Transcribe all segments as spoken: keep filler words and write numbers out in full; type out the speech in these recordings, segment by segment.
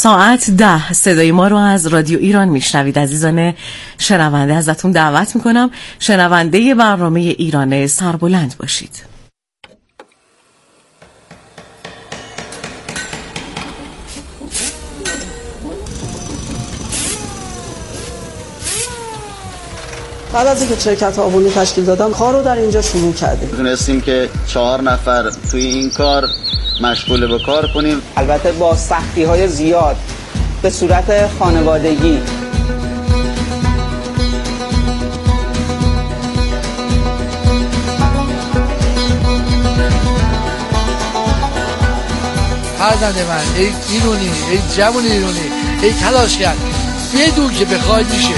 ساعت ده صدای ما رو از رادیو ایران میشنوید. عزیزان شنونده ازتون دعوت میکنم شنونده برنامه ایران سربلند باشید. بعد از اینکه شرکت آبونی تشکیل دادم کار رو در اینجا شروع کردیم. تونستیم که چهار نفر توی این کار مشغول به کار کنیم، البته با سختی‌های زیاد به صورت خانوادگی. فرزند من، ای ایرانی، ای جوان ایرانی، ای تلاشگر، بدون که بخوای میشه.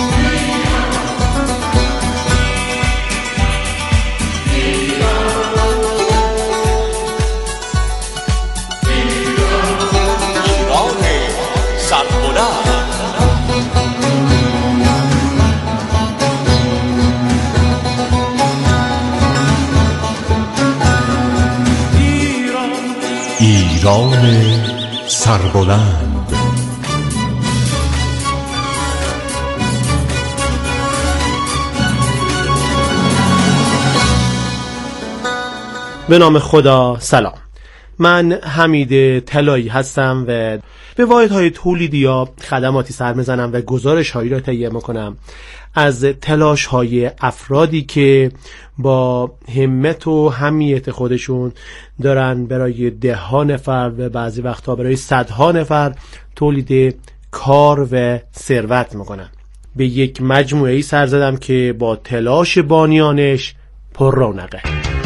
ایران سربلند. به نام خدا. سلام، من حمید طلایی هستم و به واحدهای تولیدی یا خدماتی سر میزنم و گزارش هایی را تهیه میکنم از تلاش های افرادی که با همت و همیت خودشون دارن برای ده ها نفر و بعضی وقتها برای صدها نفر تولید کار و ثروت میکنن. به یک مجموعه‌ای سر زدم که با تلاش بانیانش پر رونقه.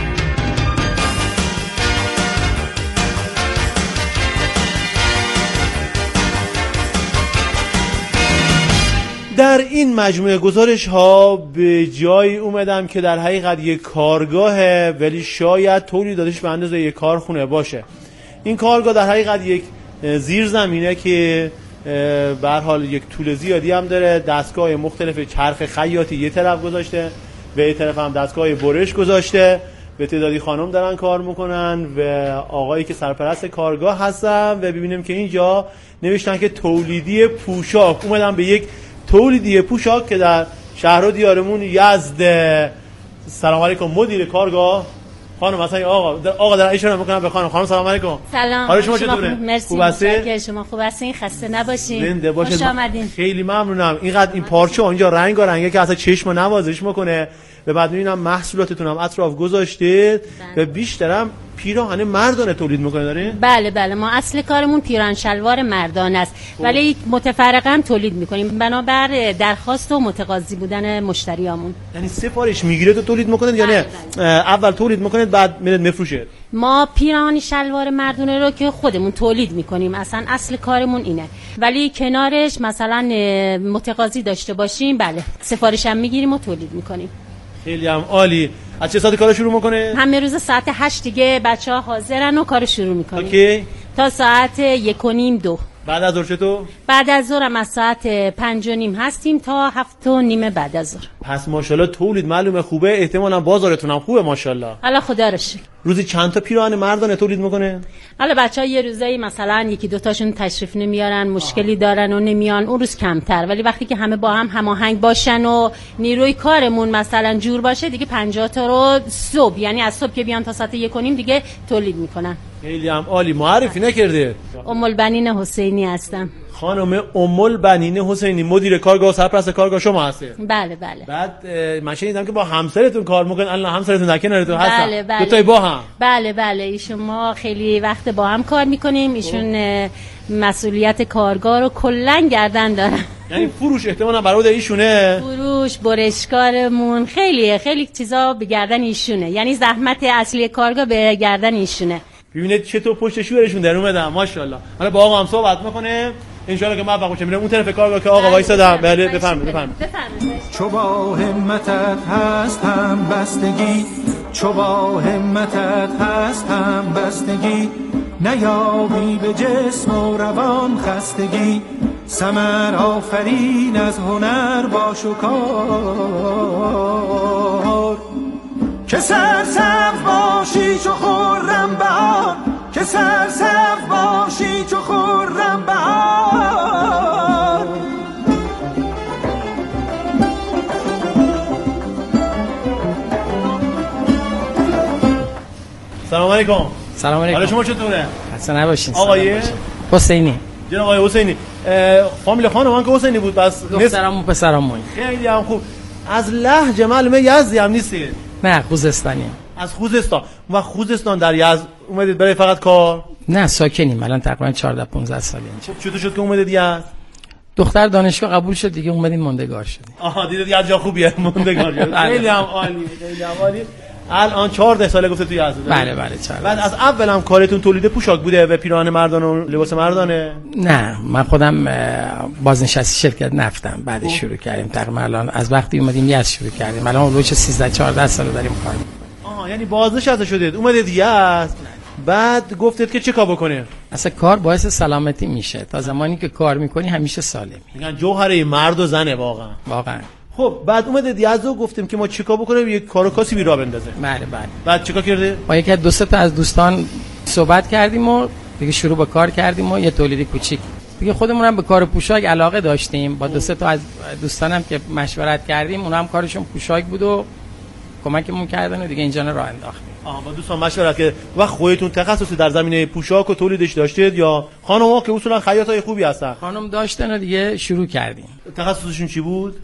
در این مجموعه گزارش ها به جایی اومدم که در حقیقت یک کارگاهه، ولی شاید تولیداتش به اندازه یک کارخونه باشه. این کارگاه در حقیقت یک زیر زمینه که به هر حال یک طول زیادی هم داره، دستگاه مختلف چرخ خیاطی یه طرف گذاشته و یه طرف هم دستگاه برش گذاشته. به تعدادی خانم دارن کار میکنن و آقایی که سرپرست کارگاه هستن و ببینیم که اینجا نوشتن که تولیدی پوشاک. اومدم به یک تولیدی پوشاک که در شهر و دیارمون یزد. سلام علیکم مدیر کارگاه خانم. مثلا آقا آقا در اشاره میکنم به خانم. خانم سلام علیکم. سلام. حال شما چطوره؟ مرسی. خوب هستین؟ شما خوب هستین؟ خسته نباشین. زنده باشید. خوش آمدین. خیلی ممنونم. اینقدر این پارچه اینجا رنگارنگه که اصلا چشم نوازش میکنه و بعد میبینم محصولاتتون هم اطراف گذاشته و بیشترم پیراهن مردانه تولید میکنه دارین؟ بله بله، ما اصل کارمون پیراهن شلوار مردانه است، ولی متفرقا تولید میکنیم بنابر درخواست و متقاضی بودن مشتریامون. یعنی سفارش میگیره تو تولید میکنید یا نه اول تولید میکنید بعد میاد میفروشه؟ ما پیراهن شلوار مردانه رو که خودمون تولید میکنیم، اصلا اصل کارمون اینه، ولی کنارش مثلا متقاضی داشته باشیم بله سفارش هم میگیریم و تولید میکنیم. خیلی هم عالی. از چه ساعتی کارو شروع میکنه؟ همه روز ساعت هشت دیگه بچه‌ها حاضرن و کارو شروع میکنیم. اوکی. تا ساعت یک و نیم دو. بعد از ظهر چطور؟ بعد از ظهر هم از ساعت پنج و نیم هستیم تا هفت و نیم بعد از ظهر. پس ماشاءالله تولید معلومه خوبه، احتمالاً بازارتون هم خوبه ماشاءالله. الله خدا رو شکر. روزی چند تا پیراهن مردانه تولید میکنه؟ حالا بچه‌ها یه روزایی مثلا یکی دو تاشون تشریف نمیارن، مشکلی دارن و نمیان، اون روز کمتر، ولی وقتی که همه با هم هماهنگ باشن و نیروی کارمون مثلا جور باشه دیگه پنجاه تا رو صبح، یعنی از صبح که بیان تا ساعت یک و نیم دیگه تولید میکنن. خیلی هم عالی. معرفی نکرده؟ ام البنین حسینی هستم. خانم ام البنین حسینی مدیر کارگاه سرپرست کارگاه شما هسته؟ بله بله. بعد من شنیدم که با همسرتون کار میکنن. الان همسرتون در کنارتون هستن؟ بله بله. دو تایی با هم؟ بله بله. ایشون ما خیلی وقت با هم کار میکنیم. ایشون مسئولیت کارگاه رو کلا گردن دارن. یعنی فروش احتمالاً برای ایشونه؟ فروش، برشکارمون، خیلی خیلی چیزا به گردن ایشونه، یعنی زحمت اصلی کارگاه به گردن ایشونه. ببینید چطور پشت شورشون در اومدن ماشاءالله. حالا با آقا هم صحبت میکنه ان شاء الله که موفق بشیم. میرم اون طرف کارگاه که آقا وایسادم. بله بفرمایید بفرمایید. چو با همتت هست هم بستگی، چو با همتت هست هم بستگی، نیابی به جسم و روان خستگی، ثمر آفرین از هنر باش و کار. که سرسبز باشی چو خرم بهار، که سرسبز باشی چو خرم بهار، سلام علیکم. سلام علیکم. حالا شما چطوره؟ خسته نباشین. آقای حسینی. جناب آقای حسینی. فامیل خانم که حسینی بود بس دخترم و پسرم. خیلی هم خوب. از لهجه معلومه یزدی هم نیستی؟ نه خوزستانی. از خوزستان. و خوزستان در یزد اومدید برای فقط کار؟ نه ساکنیم الان تقریبا چهارده پانزده ساله اینجا. چطور شد که اومدید یزد؟ دختر دانشگاه قبول شد دیگه اومدیم موندگار شدیم. آها دیدید یزد جا خوبیه موندگار شد. خیلی هم عالی خیلی هم عالی. الان چهارده ساله گفته تو یزد. بله بله چهارده. بعد از اول هم کارتون تولید پوشاک بوده و پیراهن مردانه و لباس مردانه؟ نه من خودم بازنشسته شرکت نفتم بعد شروع کردیم تقریبا الان از وقتی اومدیم یزد شروع کردیم الان اولش سیزده چهارده ساله داریم کار میکنیم. آها یعنی بازنشسته شدید اومدید یزد بعد گفتید که چه کار بکنه؟ اصلا کار باعث سلامتی میشه تا زمانی که کار میکنی همیشه سالمی. میگن جوهره مرد و زنه واقعا. واقعا. خب بعد اومدید یزد و گفتیم که ما چیکار بکنیم یک کارو کاسی بی راه بندازه. بله بله. بعد چیکار کرده؟ با یکی دو سه تا از دوستان صحبت کردیم و دیگه شروع به کار کردیم و یه تولید کوچیک دیگه خودمون هم به کار پوشاک علاقه داشتیم با دو سه تا از دوستانم که مشورت کردیم اونها هم کارشون پوشاک بود و کمکمون کردن و دیگه اینجا راه انداختیم. آها با دوستان مشورت که و خودتون تخصصی در زمینه پوشاک و تولیدش داشتید یا خانم‌ها که اصولا خیاطای خوبی هستن؟ خانم داشتن و دیگه شروع کردیم. تخصصشون چی بود؟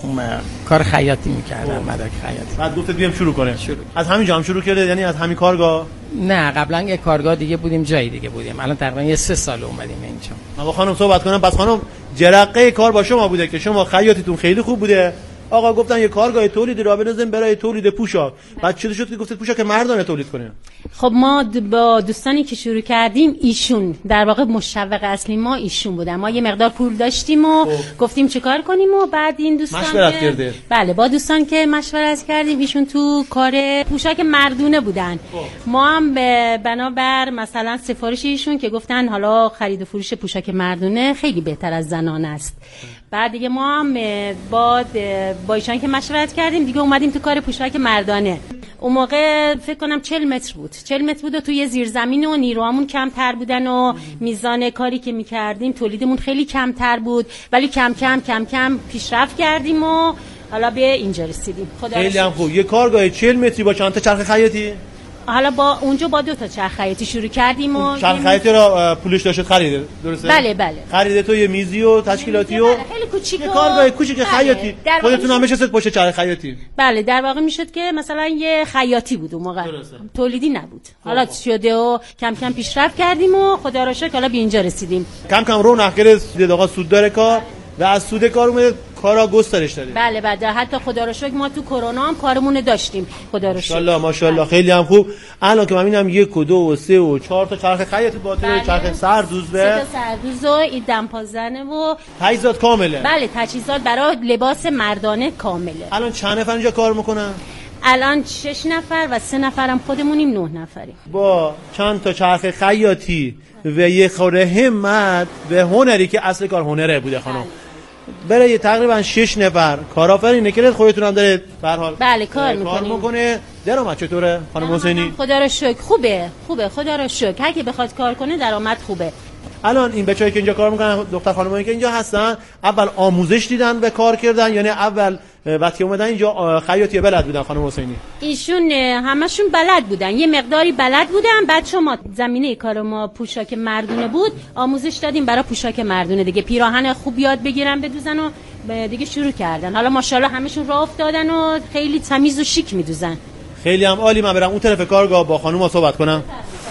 کار خیاطی می‌کردن مدرک خیاطی. بعد گفتید بیام شروع کنیم. شروع. از همینجا هم شروع کردید یعنی از همین کارگاه؟ نه قبلا یه کارگاه دیگه بودیم جای دیگه بودیم الان تقریبا یه سه سال اومدیم اینجا. من با خانم صحبت کنم پس خانم جرقه کار با شما بوده که شما خیاطیتون خیلی خوب بوده آقا گفتن یه کارگاه تولیدی را بنازیم برای تولید پوشاک بعد چه شد که گفتید پوشاک مردانه تولید کنیم؟ خب ما با دوستانی که شروع کردیم ایشون در واقع مشوق اصلی ما ایشون بودن ما یه مقدار پول داشتیم و خب. گفتیم چه کار کنیم و بعد این دوستان مشورت کرده بله با دوستان که مشورت کردیم ایشون تو کار پوشاک مردونه بودن خب. ما هم بنابر مثلا سفارش ایشون که گفتن حالا خرید و فروش پوشاک مردونه خیلی بهتر از زنانه است بعد دیگه ما هم با با ایشان که مشورت کردیم دیگه اومدیم تو کار پوشاک مردانه اون موقع فکر کنم چهل متر بود چهل متر بود و توی زیرزمین و نیروامون کمتر بودن و میزان کاری که میکردیم تولیدمون خیلی کمتر بود ولی کم کم کم کم پیشرفت کردیم و حالا به اینجا رسیدیم. خیلی هم خوب. یه کارگاه چهل متری با چند تا چرخ خیاطی؟ حالا با اونجا با دو تا چرخ خیاطی شروع کردیم و چرخ خیاطی را پولش داشت خریده درسته؟ بله بله. خریده تو یه میزی و تشکیلاتی و خیلی کوچیک و کارگاه کوچیک خیاطی. خودتون هم نشستید پشت چرخ خیاطی؟ بله در واقع میشد که مثلا یه خیاطی بود اون موقع. درسته. تولیدی نبود. حالا شده و کم کم پیشرفت کردیم و خدا را شکر حالا به اینجا رسیدیم. کم کم رونق گرفت آقا سوددار کار و از سود کار اومد کارا گسترش داده. بله بعد حتی خدا رو شکر ما تو کرونا هم کارمون داشتیم خدا رو شکر. ماشاءالله ماشاءالله خیلی هم خوب. الان که من میبینم یک و دو و سه و چهار تا چرخ خیاطی باطل بله. چرخ سردوز به سه تا سردوز و این دمپازنه و تجهیزات کامله. بله تجهیزات برای لباس مردانه کامله. الان چند نفر اینجا کار میکنن؟ الان شش نفر و سه نفرم خودمونیم نه نفریم. با چند تا چرخ خیاطی و یه خورده همت و هنری که اصل کار هنره بوده خانم. برای تقریبا شش نفر کارآفرینی که خودتون هم داره به هر حال بله کار میکنه کار میکنه درآمد چطوره خانم حسینی؟ خدا رو شکر خوبه خوبه خدا رو شکر هر کی بخواد کار کنه درآمد خوبه. الان این بچه‌ای که اینجا کار میکنن دختر خانمایی که اینجا هستن اول آموزش دیدن به کار کردن یعنی اول وقتی اومدن اینجا خیاطی بلد بودن خانم حسینی؟ ایشون همشون بلد بودن یه مقداری بلد بودن بعد شما زمینه کار ما پوشاک مردونه بود آموزش دادیم برای پوشاک مردونه دیگه پیراهن خوب یاد بگیرن بدوزن و دیگه شروع کردن حالا ماشاءالله همشون راه افتادن و خیلی تمیز و شیک میدوزن. خیلی هم عالی. من برم اون طرف کارگاه با خانوما صحبت کنم.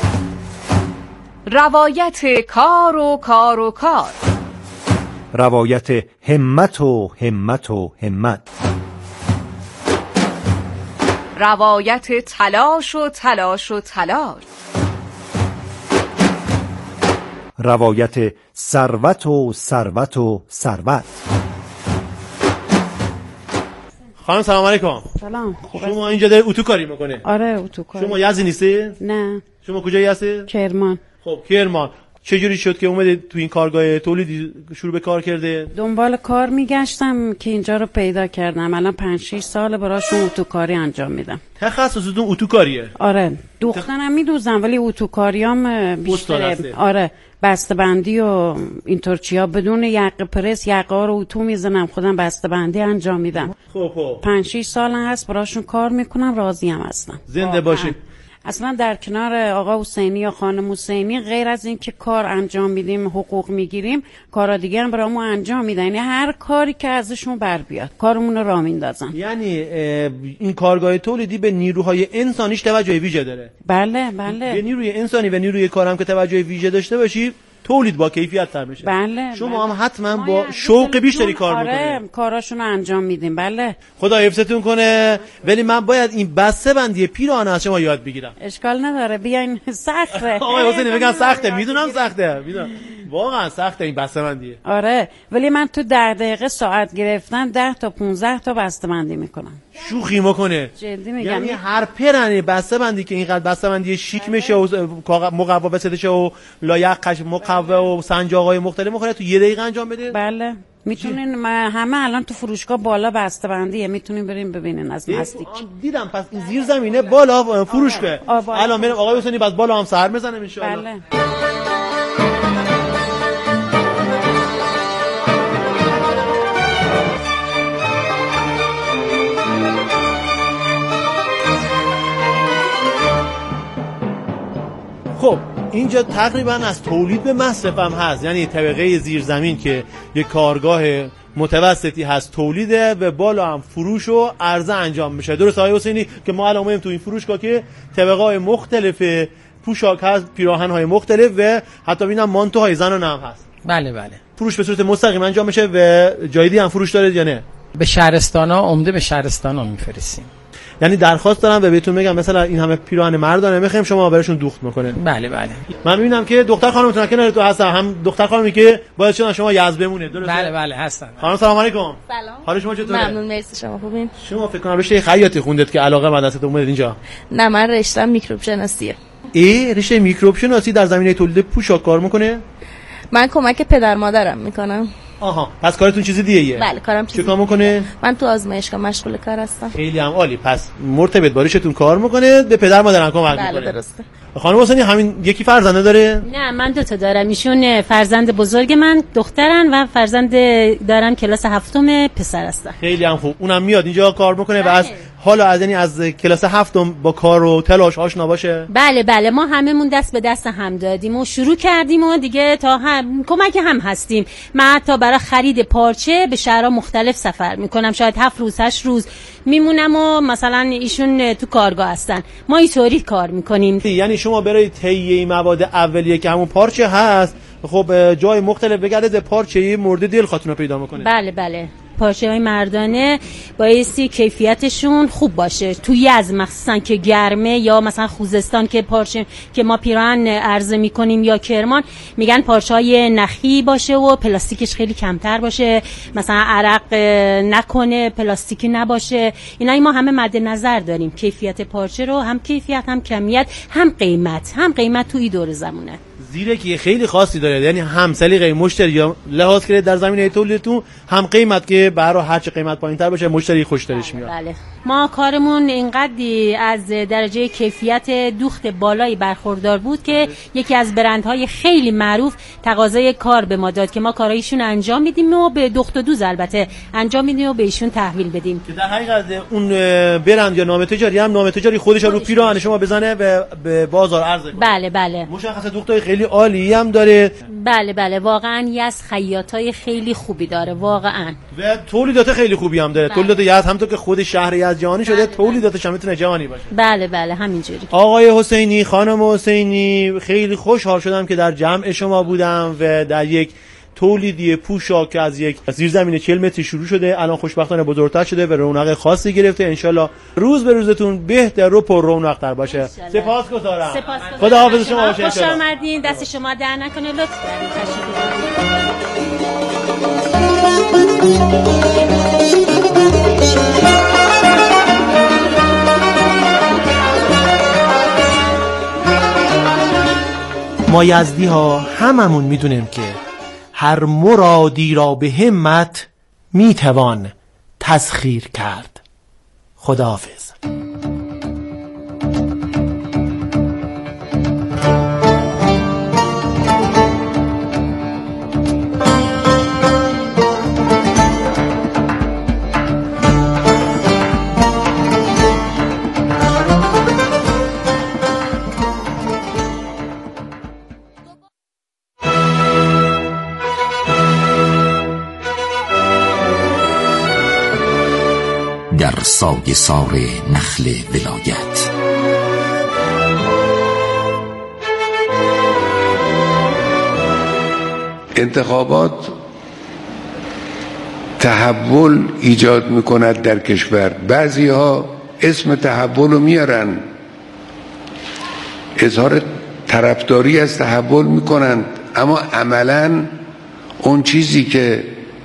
روایت کار و کار و کار روایت همت و همت و همت روایت تلاش و تلاش و تلاش روایت ثروت و ثروت و ثروت. خانم سلام علیکم. سلام. شما اینجا داری اتو کاری میکنه؟ آره اتو کاری. شما یزدی نیستی؟ نه. شما کجایی هستی؟ کرمان. خب کرمان. چجوری شد که اومدید تو این کارگاه تولیدی شروع به کار کرده؟ دنبال کار میگشتم که اینجا رو پیدا کردم. الان پنج شش سال براشون اتوکاری انجام میدم. تخصصتون اتوکاریه؟ آره. دخترم میدوزم ولی اتوکاریام بیشتره. آره. بسته‌بندی و اینطور چیا بدون یقه پرس یقه رو اتو میزنم خودم بسته‌بندی انجام میدم. خب خب. پنج شش سال هست براشون کار میکنم راضی هم هستم. زنده باشید. اصلا در کنار آقا حسینی یا خانم حسینی غیر از این که کار انجام میدیم، حقوق میگیریم، کارا دیگه هم برامون انجام میدن. یعنی هر کاری که ازشون بر بیاد کارمون رو راه میندازن. یعنی این کارگاه تولیدی به نیروهای انسانیش توجه ویژه داره. بله بله. به نیروی انسانی و نیروی کارم که توجه ویژه داشته باشی، تولید با کیفیت تر میشه. بله. شما بله. هم حتما با شوق بیشتری کار آره میکنید. کاراشون رو انجام میدیم. بله. خدا حفظتون کنه. ولی من باید این بسته بندی پیراهن از شما یاد بگیرم. اشکال نداره، بیاین. سخته. آقای حسینی بگن سخته، میدونم سخته، میدونم واقعا سخته این بسته بندیه. آره ولی من تو ده دقیقه ساعت گرفتن ده تا پونزده تا بسته بندی میکنم. شوخی میکنه. جدی میگم. یعنی هر پرنی بسته بندی که اینقدر بسته بندی شیک میشه و مقوا بسته و لایقش مقوا و سنجاقای مختلف میخوره تو یه دقیقه انجام بده. بله میتونین همه الان تو فروشگاه بالا بسته بندیه، میتونین بریم ببینین از نزدیک. دیدم پس این زیر زمینه بالا فروشگاه. الان میرم آقای حسینی بعد بالا هم سر بزنم ان شاء الله. بله. خب اینجا تقریبا از تولید به مصرف هم هست، یعنی طبقه زیرزمین که یک کارگاه متوسطی هست تولیده و بالا هم فروش و عرضه انجام میشه. درست آقای حسینی که ما الان تو این فروشگاه که طبقه های مختلف پوشاک هست، پیراهن های مختلف و حتی ببینم مانتوهای زنانه هم هست. بله بله. فروش به صورت مستقیم انجام میشه و جای دیگه هم فروش داره یا نه؟ به شهرستانا، عمده به شهرستانا میفرستیم. یعنی درخواست دارم و بهتون میگم مثلا این همه پیراهن مردانه میخوایم شما براشون دوخت میکنه. بله بله. من میبینم که دختر خانمتون کنار تو هستن، هم دختر خانمی که باید چون شما یزد بمونه. درسته؟ بله بله هستن. خانم سلام علیکم. سلام. حال شما چطوره؟ ممنون مرسی، شما خوبین؟ شما فکر کنم رشته خیاطی خوندید که علاقه مدرسه اومدید اینجا. نه من رشتم میکروب شناسیه. ای رشته میکروب شناسی در زمینه تولید پوشاک کار میکنه؟ من کمک پدر مادرم میکنم. آها پس کارتون چیز دیگه ایه؟ بله کارم چیزی. چه کار میکنه؟ من تو آزمایشگاه مشغول کار هستم. خیلی هم عالی. پس مرتبط با رشته‌تون کار میکنه، به پدر مادرم کمک بله میکنه. بله درسته. خانم حسینی همین یکی فرزنده داره؟ نه من دو تا دارم. ایشون فرزند بزرگ من دخترن و فرزند دارن کلاس هفتم پسر هستن. خیلی هم خوب. اونم میاد اینجا کار میکنه و از حالا از یعنی از کلاس هفتم با کار و تلاش آشنا باشه. بله بله ما هممون دست به دست هم دادیم و شروع کردیم و دیگه تا هم کمک هم هستیم. من حتی برای خرید پارچه به شهرها مختلف سفر میکنم، شاید هفت روز هشت روز میمونم و مثلا ایشون تو کارگاه هستن، ما اینطوری کار میکنیم. یعنی شما برای تهیه مواد اولیه که همون پارچه هست خب جای مختلف بگردید پارچه مورد دل خاطر پیدا میکنه. بله بله پارچه های مردانه بایستی کیفیتشون خوب باشه. تو یزد مخصوصا که گرمه یا مثلا خوزستان که پارچه که ما پیراهن عرضه میکنیم یا کرمان میگن پارچه های نخی باشه و پلاستیکش خیلی کمتر باشه، مثلا عرق نکنه، پلاستیکی نباشه. اینا ما همه مد نظر داریم کیفیت پارچه رو، هم کیفیت هم کمیت هم قیمت هم قیمت تو این دور زمونه. زیره که خیلی خاصی داره، یعنی هم سلیقه مشتری یا لحاظ کرده در زمینه تولیدتون، هم قیمت که برای هر چه قیمت پایین‌تر باشه مشتری خوش‌ترش میاد. بله ما کارمون اینقدر از درجه کیفیت دوخت بالایی برخوردار بود که یکی از برندهای خیلی معروف تقاضای کار به ما داد که ما کارایشون انجام میدیم و به دوخت و دوز البته انجام میدیم و به ایشون تحویل بدیم. که در حقیقت اون برند یا نام تجاری هم نام تجاری خودش رو پیراهن شما بزنه و به بازار عرضه کنه. بله بله مشخص دوختای خیلی عالی هم داره. بله بله واقعا یز خیاطای خیلی خوبی داره واقعا و تولیدات خیلی خوبی هم داره. بله. تولیدات یز همونطور که خود شهر یز جهانی شده، بله تولیداتش هم میتونه جهانی باشه. بله بله همینجوری. آقای حسینی، خانم حسینی، خیلی خوشحال شدم که در جمع شما بودم و در یک تولیدی پوشاک که از یک زیرزمین چهل متری شروع شده الان خوشبختانه بزرگتر شده و رونق خاصی گرفته. انشالله روز به روزتون بهتر و پر رونق‌تر باشه. سپاسگزارم. خدا حافظ شما باشه. خوش آمدین، دست شما در نکنه، لطف کردید تشریف ما یزدی ها هممون میدونیم که هر مرادی را به همت میتوان تسخیر کرد. خداحافظ. سایه سار نخل ولایت. انتخابات تحول ایجاد میکند در کشور. بعضی ها اسم تحول رو میارن، اظهار طرفداری از تحول میکنند، اما عملاً اون چیزی که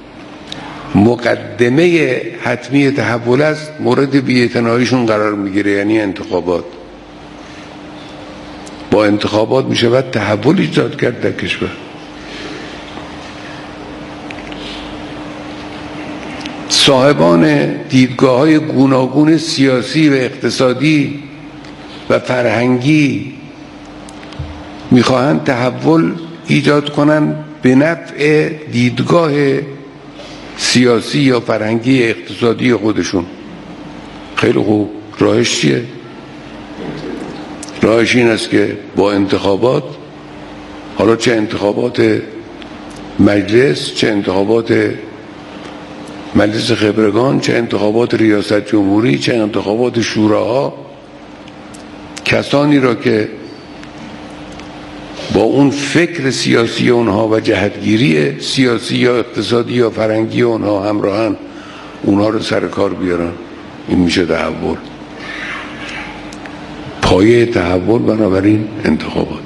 مقدمه حتمی تحول است مورد بی‌اعتناییشون قرار میگیره، یعنی انتخابات. با انتخابات میشود تحول ایجاد کرد در کشور. صاحبان دیدگاه‌های گوناگون سیاسی و اقتصادی و فرهنگی میخواهند تحول ایجاد کنند به نفع دیدگاه سیاسی یا فرهنگی اقتصادی خودشون. خیلی خوب، راهش چیه؟ راهش این است که با انتخابات، حالا چه انتخابات مجلس، چه انتخابات مجلس خبرگان، چه انتخابات ریاست جمهوری، چه انتخابات شوراها، کسانی را که با اون فکر سیاسی اونها و جهتگیری سیاسی یا اقتصادی یا فرهنگی اونها همراهن، اونها رو سر کار بیارن. این میشه تحول. پایه تحول بنابراین انتخابات.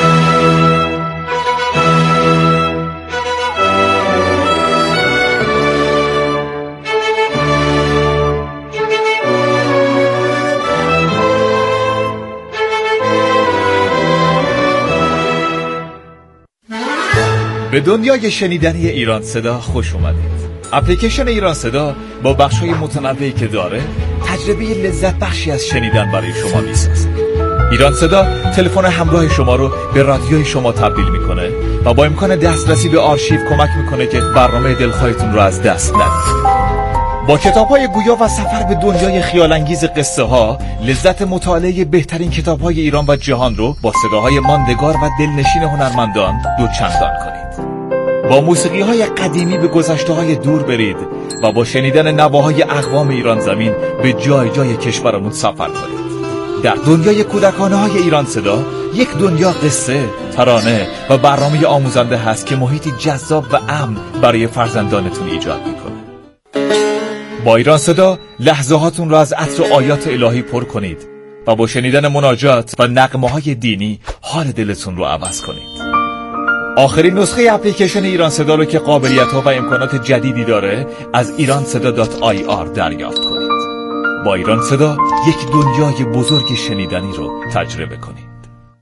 به دنیای شنیدنی ایران صدا خوش اومدید. اپلیکیشن ایران صدا با بخش‌های متنوعی که داره تجربه لذت بخشی از شنیدن برای شما میسازه. ایران صدا تلفن همراه شما رو به رادیوی شما تبدیل میکنه و با امکان دسترسی به آرشیو کمک میکنه که برنامه دلخواهتون رو از دست ندید. با کتاب‌های گویا و سفر به دنیای خیال‌انگیز قصه ها، لذت مطالعه بهترین کتاب‌های ایران و جهان رو با صداهای ماندگار و دلنشین هنرمندان دوچندان کنید. با موسیقی‌های قدیمی به گذشته‌های دور برید و با شنیدن نواهای اقوام ایران زمین به جای جای کشورمون سفر کنید. در دنیای کودکانه‌های ایران صدا یک دنیا قصه، ترانه و برنامه آموزنده هست که محیطی جذاب و امن برای فرزندانتون ایجاد می‌کنه. با ایران صدا لحظه هاتون را از عطر و آیات الهی پر کنید و با شنیدن مناجات و نغمه‌های دینی حال دلتون رو عوض کنید. آخرین نسخه اپلیکیشن ایران صدا رو که قابلیت‌ها و امکانات جدیدی داره از ایران صدا دات آی آر دریافت کنید. با ایران صدا یک دنیای بزرگ شنیدنی رو تجربه کنید.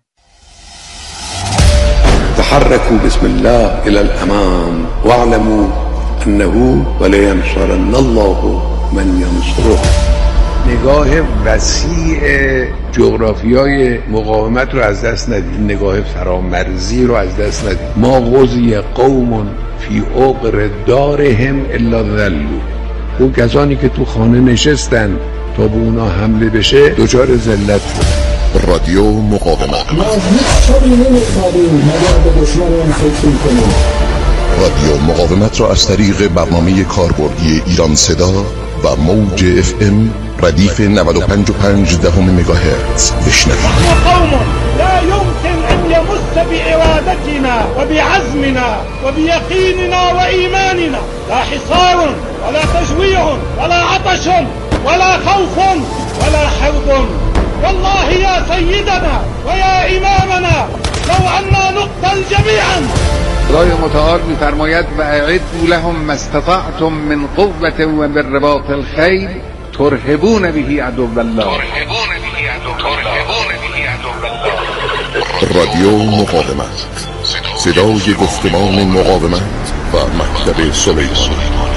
تحركوا بسم الله الى الامام واعلموا انه ولینصرن الله من ینصره. نگاه وسیع جغرافیای مقاومت رو از دست ندید، نگاه فرامرزی رو از دست ندید. ما غزی قوم فی عقر دارهم الا ذلوا. اون کسانی که تو خانه نشستن تا به اونا حمله بشه دچار ذلت شد. رادیو مقاومت. ما هیچ طوری نمی‌خوابیم مگر به دشمنان فکر کنیم. رادیو مقاومت را از طریق برنامه کاربردی ایران صدا و موج اف ام ردیف نود و پنج و پنج دهم مگاهرتز بشنوید. قوم لا يمكن ان يمس بارادتنا وبعزمنا وبيقيننا وايماننا لا حصار ولا تجويع ولا عطش ولا خوف ولا حرب. والله يا سيدنا ويا امامنا لو أننا نقتل جميعا. خدای متعال می‌فرماید و اعدوا لهم ما استطعتم من قوة و بالرباط الخیل ترهبون به عدو الله. رادیو مقاومت، صدای گفتمان مقاومت و مکتب سلیمانی.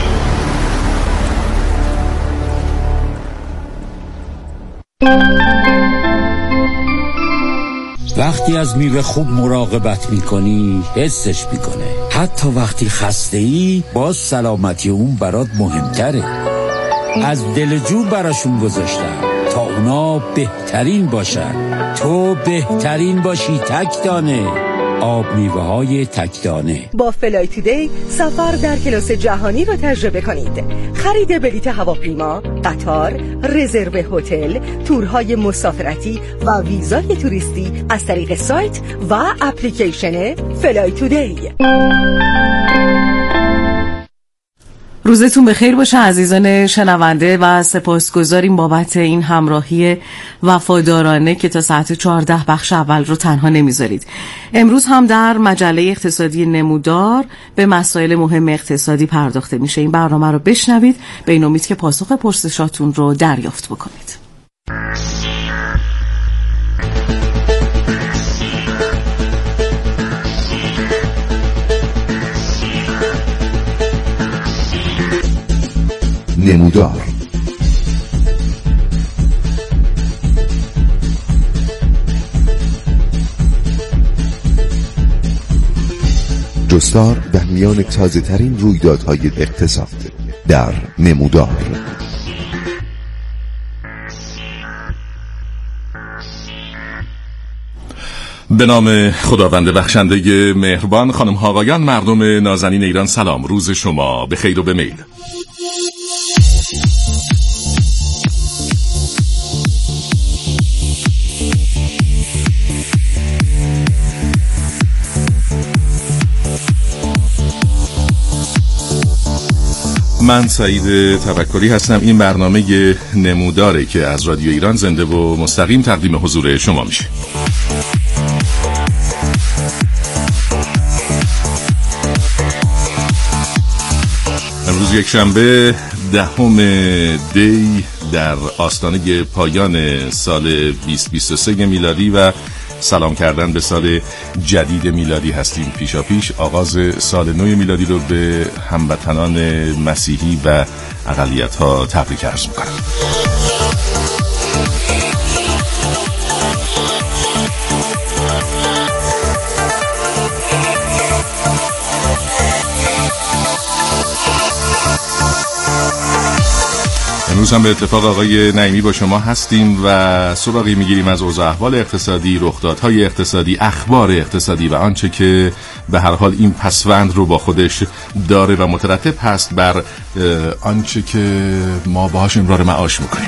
وقتی از میوه خوب مراقبت میکنی حسش میکنه. حتی وقتی خسته ای باز سلامتی اون برات مهمتره. از دل جو براشون گذاشتم تا اونا بهترین باشن. تو بهترین باشی تک دانه. آب میوه های تکدانه. با فلای تودی سفر در کلاس جهانی را تجربه کنید. خرید بلیط هواپیما، قطار، رزرو هتل، تورهای مسافرتی و ویزای توریستی از طریق سایت و اپلیکیشن فلای تودی. روزتون بخیر باشه عزیزان شنونده و سپاسگزاریم بابت این همراهی وفادارانه که تا ساعت چهارده بخش اول رو تنها نمیذارید. امروز هم در مجله اقتصادی نمودار به مسائل مهم اقتصادی پرداخته میشه. این برنامه رو بشنوید به این امید که پاسخ پرسشاتون رو دریافت بکنید. نمودار جستار در میان تازه ترین رویدادهای اقتصاد در نمودار. به نام خداوند بخشنده مهربان. خانم ها آقایان، مردم نازنین ایران، سلام. روز شما به خیر و به میل. من سعید توکلی هستم. این برنامه نموداره که از رادیو ایران زنده و مستقیم تقدیم حضور شما میشه. امروز یک شنبه دهم دی در آستانه پایان سال بیست بیست و سه میلادی و سلام کردن به سال جدید میلادی هستیم. پیشا پیش آغاز سال نو میلادی رو به هموطنان مسیحی و اقلیت‌ها تبریک عرض می‌کنم. امروز هم به اتفاق آقای نعیمی با شما هستیم و سراغی میگیریم از اوضاع احوال اقتصادی، رخدادهای اقتصادی، اخبار اقتصادی و آنچه که به هر حال این پسوند رو با خودش داره و مترتب هست بر آنچه که ما باهاش امرار معاش میکنیم.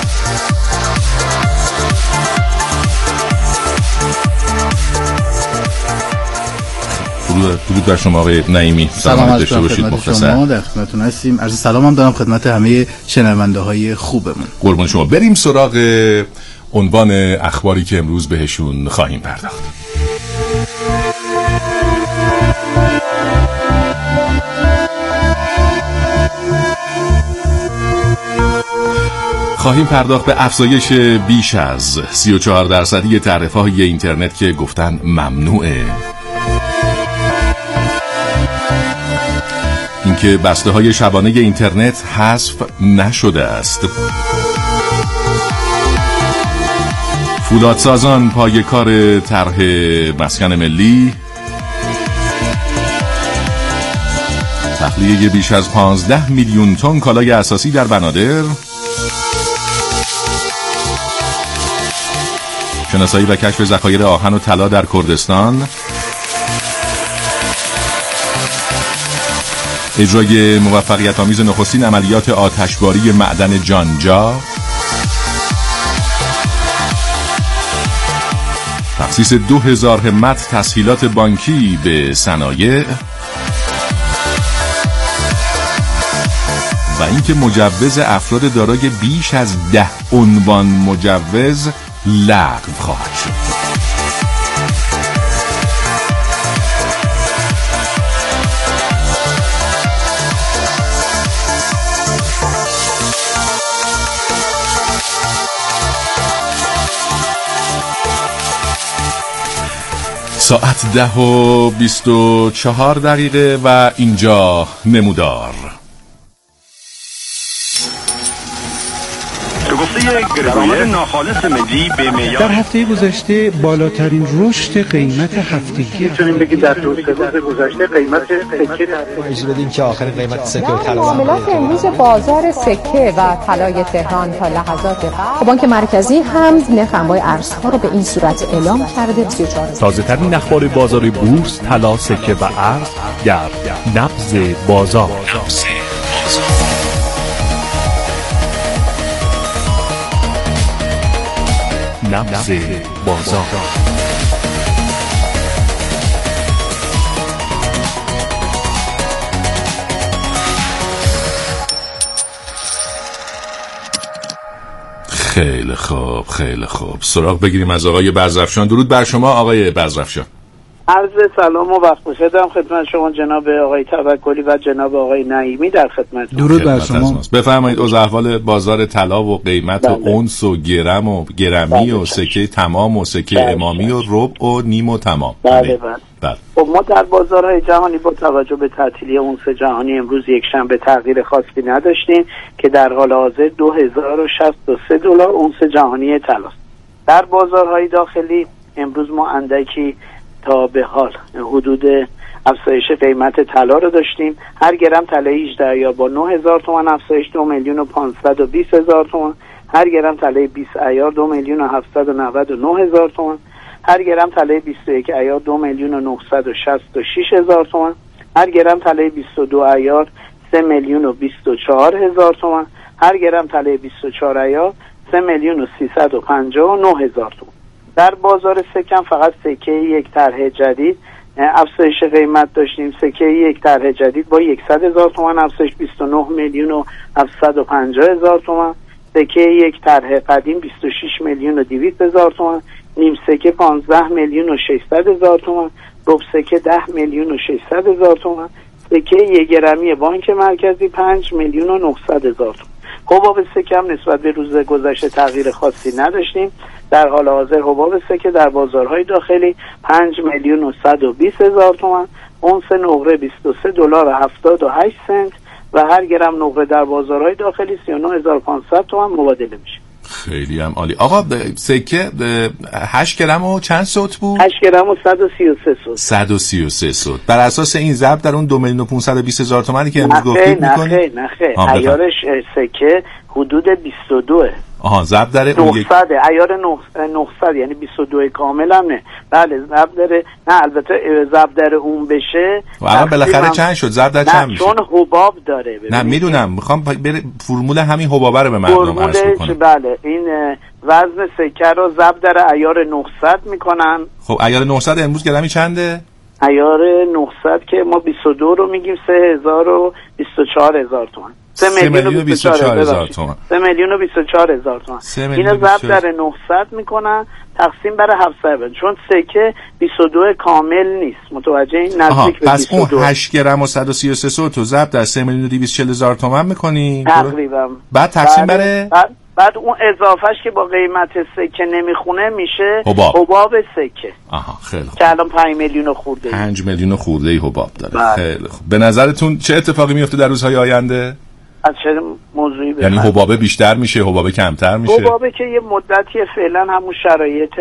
درود بر شما آقای نعیمی. سلام داشته باشید. مختصر شما در خدمتتون هستیم. عرض سلام هم دارم خدمت همه شنونده های خوبمون. قربان شما. بریم سراغ عنوان اخباری که امروز بهشون خواهیم پرداخت. خواهیم پرداخت به افزایش بیش از سی و چهار درصدی تعرفه‌های اینترنت که گفتن ممنوعه. اینکه بسته های شبانه اینترنت حذف نشده است. فولادسازان پای کار طرح مسکن ملی. تخلیه بیش از پانزده میلیون تن کالای اساسی در بنادر. شناسایی و کشف ذخایر آهن و طلا در کردستان. اجرای موفقیت آمیز نخستین عملیات آتشباری معدن جانجا. تخصیص دو هزار همت تسهیلات بانکی به صنایع. و اینکه مجوز افراد دارای بیش از ده عنوان مجوز لغو خواهد شد. ساعت ده و بیست و چهار دقیقه و اینجا نمودار. تو گفتی واسه درآمد ناخالص ملی به معیار. در هفته گذشته بالاترین رشد قیمت هفتگی میتونیم بگیم در دو سه روز گذشته قیمت سکه اجازه بدین که آخرین قیمت سکه و طلا معاملات امروز بازار سکه و طلای تهران تا لحظات قبل بانک مرکزی هم نرخ انواع ارزها رو به این صورت اعلام کرده. سی و چهار تازه ترین اخبار بازار بورس، طلا، سکه و ارز در نبض بازار. نبض بازار. خیلی خوب خیلی خوب سراغ بگیریم از آقای بزرفشان. درود بر شما آقای بزرفشان. عرض سلام و وقت بخیر دارم خدمت شما جناب آقای توکلی و جناب آقای نعیمی در خدمت. درود بر شما. بفرمایید اوضاع احوال بازار طلا و قیمت بله. و اونس و گرم و گرمی بله. و سکه تمام و سکه بله. امامی و ربع و نیم و تمام. بله بله. بله. خب ما در بازارهای جهانی با توجه به تعطیلی اونس جهانی امروز یک شنبه تغییر خاصی نداشتیم که در حال حاضر دو هزار و شصت و سه دلار اونس جهانی طلا. در بازارهای داخلی امروز ما اندکی تا به حال حدود افزایش قیمت طلا رو داشتیم. هر گرم طلای هجده یا با نه هزار تومان افزایش دو میلیون و پانصد و بیست هزار تومان. هر گرم طلای بیست ایار دو میلیون و هفتصد و نود و نه هزار تومان. هر گرم طلای بیست و یک ایار دو میلیون و نهصد و شصت و شش هزار تومان. هر گرم طلای بیست و دو ایار سه میلیون و بیست و چهار هزار تومان. هر گرم طلای بیست و چهار ایار سه میلیون و سیصد و پنجاه و نه هزار تومان. در بازار سکه فقط سکه یک طرح جدید افزایش قیمت داشتیم. سکه یک طرح جدید با صد هزار تومان افزایش بیست و نه میلیون و هفتصد و پنجاه هزار تومان. سکه یک طرح قدیم بیست و شش میلیون و دویست هزار تومان. نیم سکه پانزده میلیون و ششصد هزار تومان. ربع سکه ده میلیون و ششصد هزار تومان. سکه یک گرمی بانک مرکزی پنج میلیون و نهصد هزار تومان. حباب سکه هم نسبت به روز گذشته تغییر خاصی نداشتیم. در حال حاضر حباب سکه در بازارهای داخلی پنج میلیون و صد و بیست هزار تومان. اونس نقره بیست و سه دلار و هفتاد و هشت سنت و هر گرم نقره در بازارهای داخلی سی و نه هزار و پانصد تومان مبادله میشه. خیلی هم عالی. آقا سکه هشت گرم و چند سوت بود؟ هشت گرم و صد و سی و سه سوت. صد و سی و سه سوت. بر اساس این ضرب در اون دو میلیون و پانصد و بیست هزار تومانی که امروز گفتید میکنید؟ نه نه نه. عیارش سکه حدود بیست و دو. آها ضرب در اون نهصد عیار نهصد یعنی بیست و دو کامل هم نه. بله ضرب در نه البته ضرب در اون بشه. الان بالاخره چند شد؟ ضرب در چند میشه؟ چون حباب داره. نه میدونم میخوام بره فرمول همین حبابه رو به مردم عرض کنم. بله این وزن سکه رو ضرب در عیار نهصد میکنن. خب عیار نهصد امروز گرمی چنده؟ عیار نهصد که ما بیست و دو رو میگیم سه هزار و بیست و چهار هزار تومان. سه میلیون و بیست و چهار هزار تومان. سه میلیون و بیست و چهار هزار تومان. اینو ضرب در نهصد میکنن تقسیم بر هفتصد چون سکه بیست و دو کامل نیست. متوجه این نزدیک به بیست و دو. پس اون هشت گرم و صد و سی و سه سوت رو ضرب در سه میلیون و دویست و چهل هزار تومان میکنی؟ تقریبا. بعد تقسیم بر بعد, بعد اون اضافهش که با قیمت سکه نمیخونه میشه حباب, حباب سکه. آها خیلی خوب. که الان پنج میلیون خورده. پنج میلیون خورده ای حباب داره. بله. خیلی خوب. به نظرتون چه اتفاقی میفته در روزهای آینده؟ از چه موضوعی یعنی حبابه بیشتر میشه حبابه کمتر میشه؟ حبابه که یه مدتی فعلا همون شرایط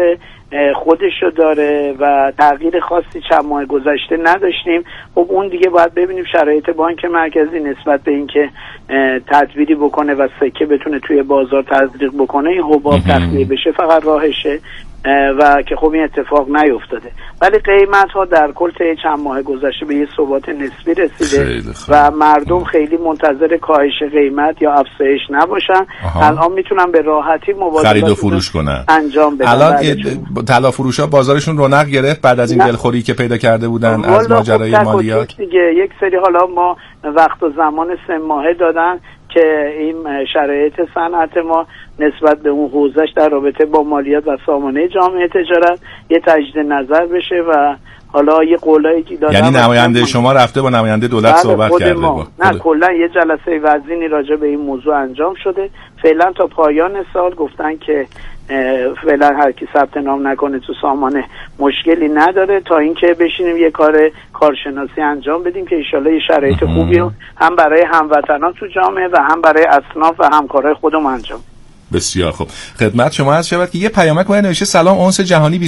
خودشو داره و تغییر خاصی چند ماه گذشته نداشتیم. خب اون دیگه باید ببینیم شرایط بانک مرکزی نسبت به اینکه تدبیری بکنه و سکه بتونه توی بازار تزریق بکنه این حباب تخلیه بشه فقط راهشه و که خب این اتفاق نیفتاده. ولی قیمت ها در کل طی چند ماه گذشته به یه ثبات نسبی رسیده و مردم خیلی منتظر کاهش قیمت یا افزایش نباشن. الان میتونن به راحتی مبادلات خرید و فروش کنن انجام بدن. الان طلا فروشا بازارشون رونق گرفت بعد از این دلخوری که پیدا کرده بودن از ماجرای مالیات دیگه. یک سری حالا ما وقت و زمان سه ماهه دادن که این شرایط صنعت ما نسبت به اون حوزش در رابطه با مالیات و سامانه جامعه تجارت یه تجدید نظر بشه و حالا یه قولایی که دادن. یعنی نماینده شما رفته با نماینده دولت صحبت کرده با نه کلا یه جلسه وزینی راجع به این موضوع انجام شده. فعلا تا پایان سال گفتن که فعلا هر کی ثبت نام نکنه تو سامانه مشکلی نداره تا اینکه بشینیم یه کار کارشناسی انجام بدیم که ان شاءالله یه شرایط خوبی هم برای هموطنان تو جامعه و هم برای اصناف و همکارای خودمون انجام. بسیار خوب. خدمت شما عرض شود که یه پیامک اومد نوشته سلام اونس جهانی